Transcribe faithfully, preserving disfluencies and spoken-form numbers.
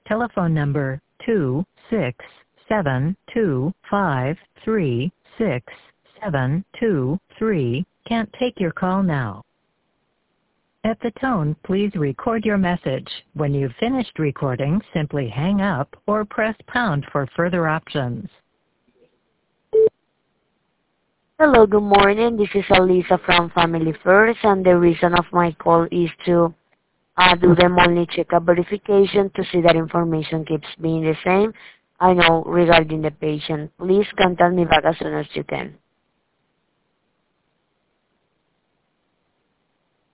telephone number two six seven two five three six seven two three can't take your call now. At the tone, please record your message. When you've finished recording, simply hang up or press pound for further options. Hello, good morning. This is Alisa from Family First, and the reason of my call is to uh, do the monthly checkup verification to see that information keeps being the same. I know regarding the patient. Please contact me back as soon as you can.